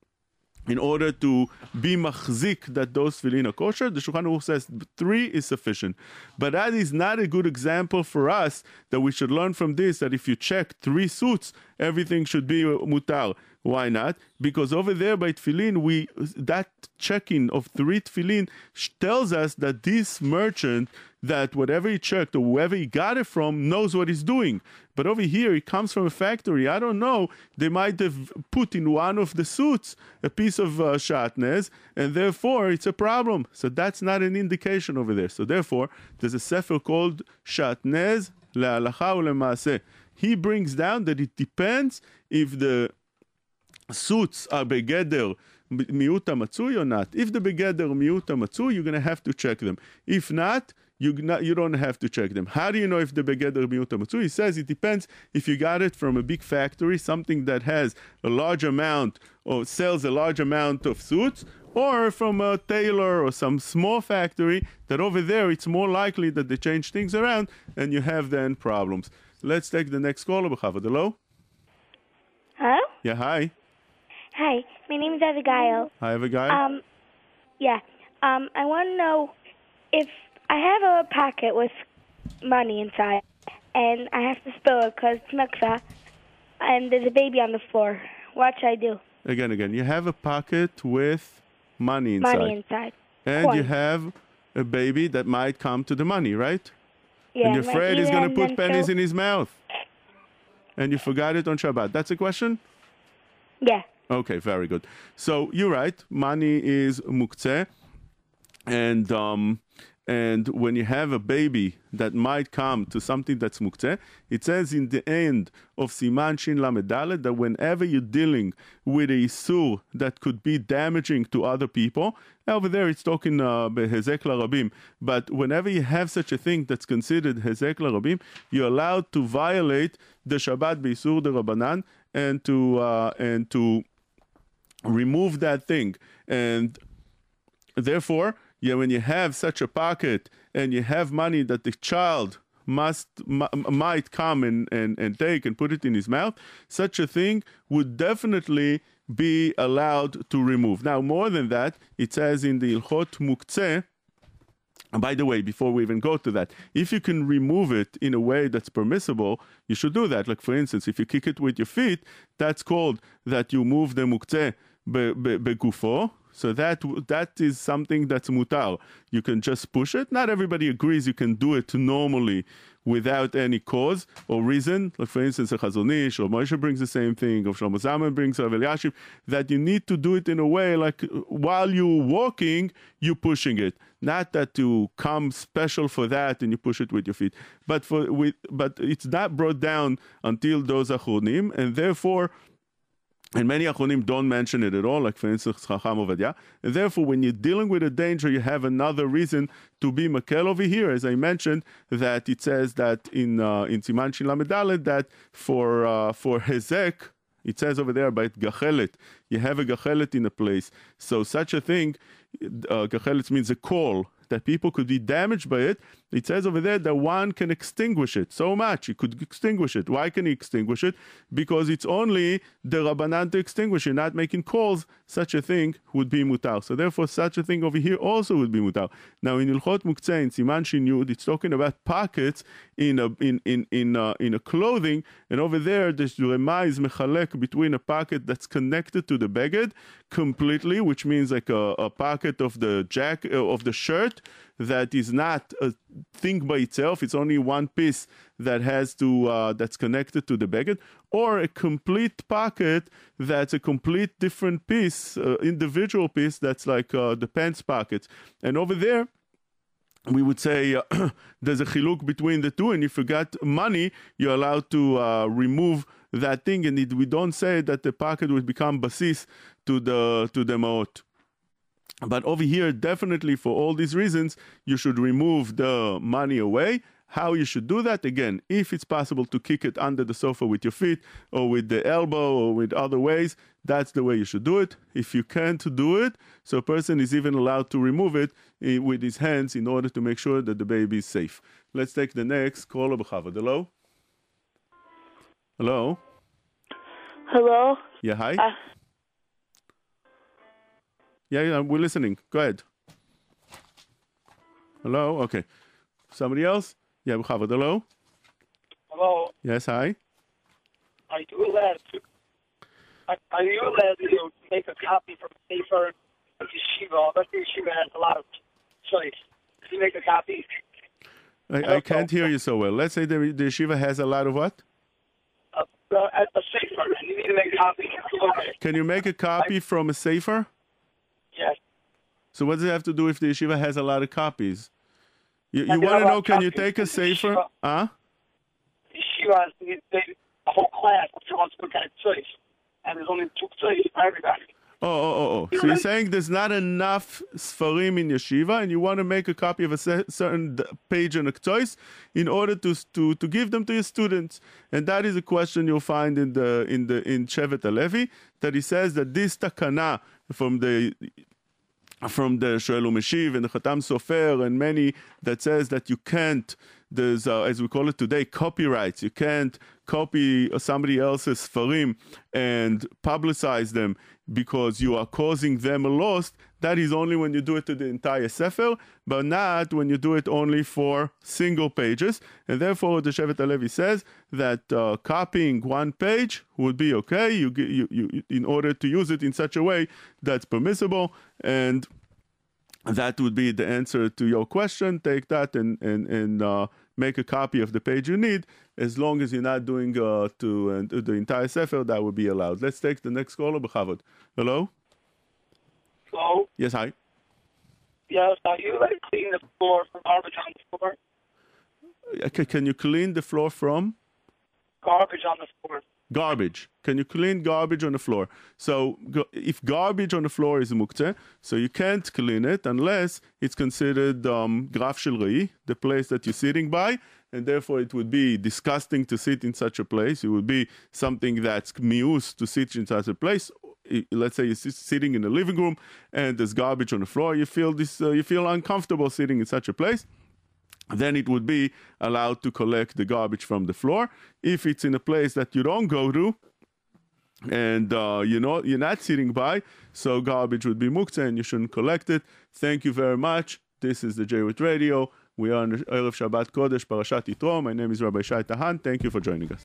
in order to be machzik that those tefillin are kosher? The Shulchan Aruch says three is sufficient. But that is not a good example for us that we should learn from this, that if you check three suits, everything should be mutar. Why not? Because over there by tefillin, we that checking of three tefillin tells us that this merchant, that whatever he checked or whoever he got it from knows what he's doing. But over here, it comes from a factory. I don't know. They might have put in one of the suits a piece of uh, shatnez, and therefore it's a problem. So that's not an indication over there. So therefore, there's a sefer called Shatnez le'alacha u'lemaaseh. He brings down that it depends if the suits are begeder miut hamatzui or not. If the begeder miut hamatzui, you're going to have to check them. If not, you not, you don't have to check them. How do you know if the begeder miut hamatzui? He says it depends if you got it from a big factory, something that has a large amount or sells a large amount of suits, or from a tailor or some small factory that over there it's more likely that they change things around and you have then problems. Let's take the next caller. Hello? Hello? Yeah, hi. Hi, my name is Abigail. Hi, Abigail. Um, yeah. Um, I want to know if I have a pocket with money inside, and I have to spill it because it's mikvah, and there's a baby on the floor. What should I do? Again, again. You have a pocket with money inside. Money inside. And Coin. you have a baby that might come to the money, right? Yeah, and you're afraid he's going to put pennies so... in his mouth. And you forgot it on Shabbat. That's a question? Yeah. Okay, very good. So you're right. Money is muktzeh, and um, and when you have a baby that might come to something that's muktzeh, it says in the end of Siman Shin Lamed Dalet that whenever you're dealing with a isur that could be damaging to other people, over there it's talking uh, behezek larabim, but whenever you have such a thing that's considered hezek larabim, you're allowed to violate the Shabbat beisur de Rabbanan and to uh, and to remove that thing. And therefore, yeah, when you have such a pocket and you have money that the child must m- might come and, and, and take and put it in his mouth, such a thing would definitely be allowed to remove. Now, more than that, it says in the Ilchot Muktzeh, And by the way, before we even go to that, if you can remove it in a way that's permissible, you should do that. Like, for instance, if you kick it with your feet, that's called that you move the muktzeh begufo. So that that is something that's mutar. You can just push it. Not everybody agrees you can do it normally without any cause or reason. Like, for instance, a Chazon Ish or Moshe brings the same thing, or Shlomo Zalman brings, or Rav Eliashiv, that you need to do it in a way like while you're walking, you're pushing it. Not that you come special for that and you push it with your feet. But for with but it's not brought down until those achronim, and therefore, and many achronim don't mention it at all, like for instance, Chacham Ovadia. And therefore, when you're dealing with a danger, you have another reason to be makel over here. As I mentioned, that it says that in uh, in Siman Shin Lamed Daled that for uh, for hezek, it says over there about gachelet. You have a gachelet in a place. So such a thing, uh, gachelet means a call, that people could be damaged by it. It says over there that one can extinguish it so much. He could extinguish it. Why can he extinguish it? Because it's only the Rabbanan to extinguish it, not making calls. Such a thing would be mutar. So therefore, such a thing over here also would be mutar. Now in Ilchot Muktzeh, in Siman Shin Yud, it's talking about pockets in a in in in uh, in a clothing, and over there the Rema is mechalek between a pocket that's connected to the beged completely, which means like a, a pocket of the jack uh, of the shirt that is not a thing by itself. It's only one piece that has to uh, that's connected to the beged, or a complete pocket that's a complete different piece, uh, individual piece that's like uh, the pants pockets. And over there, we would say uh, there's a chiluk between the two, and if you got money, you're allowed to uh, remove that thing, and it, we don't say that the pocket would become basis to the to the maot. But over here, definitely for all these reasons, you should remove the money away. How you should do that? Again, if it's possible to kick it under the sofa with your feet or with the elbow or with other ways, that's the way you should do it. If you can't do it, so a person is even allowed to remove it with his hands in order to make sure that the baby is safe. Let's take the next caller. Hello? Hello? Hello? Yeah, hi? Uh, Yeah, yeah, we're listening. Go ahead. Hello? Okay. Somebody else? Yeah, B'chavod. Hello? Hello. Yes, hi? Are you allowed to, are, are you allowed to make a copy from Sefer of Yeshiva? But the Yeshiva has a lot of choice. Can you make a copy? I, I can't hear you so well. Let's say the, the yeshiva has a lot of what? A, a, a Sefer, and you need to make a copy. Okay. Can you make a copy from a sefer? Yes. So what does it have to do if the yeshiva has a lot of copies? You, I you mean, want to a lot know, of can you copies. take a sefer? Yeshiva- Huh? Yeshiva has the, the, the whole class wants to look at choice, and there's only two choices for everybody. Oh, oh, oh, oh. So you're saying there's not enough sfarim in yeshiva, and you want to make a copy of a se- certain page in a choice in order to to to give them to your students. And that is a question you'll find in the in the in Shevet HaLevi, that he says that this takana from the from the Shoel Umeshiv and the Chatam Sofer and many that says that you can't, there's uh, as we call it today, copyrights. You can't copy somebody else's farim and publicize them because you are causing them a loss. That is only when you do it to the entire sefer, but not when you do it only for single pages. And therefore, the Shevet HaLevi says that uh, copying one page would be okay. You, you, you, in order to use it in such a way that's permissible, and that would be the answer to your question. Take that and and and uh, make a copy of the page you need. As long as you're not doing uh, to uh, the entire sefer, that would be allowed. Let's take the next caller. B'chavod. Hello. Hello? Yes, hi. Yes, are you like clean the floor from garbage on the floor? Okay, can you clean the floor from? Garbage on the floor. Garbage. Can you clean garbage on the floor? So go, if garbage on the floor is muktzeh, so you can't clean it unless it's considered um, graf shel rei, the place that you're sitting by, and therefore it would be disgusting to sit in such a place. It would be something that's mius to sit in such a place. Let's say you're sitting in the living room and there's garbage on the floor. You feel this. Uh, you feel uncomfortable sitting in such a place. Then it would be allowed to collect the garbage from the floor. If it's in a place that you don't go to, and uh, you know you're not sitting by, so garbage would be muktzeh and you shouldn't collect it. Thank you very much. This is the J-Root Radio. We are on Erev Shabbat Kodesh, Parashat Yitro. My name is Rabbi Shai Tahan. Thank you for joining us.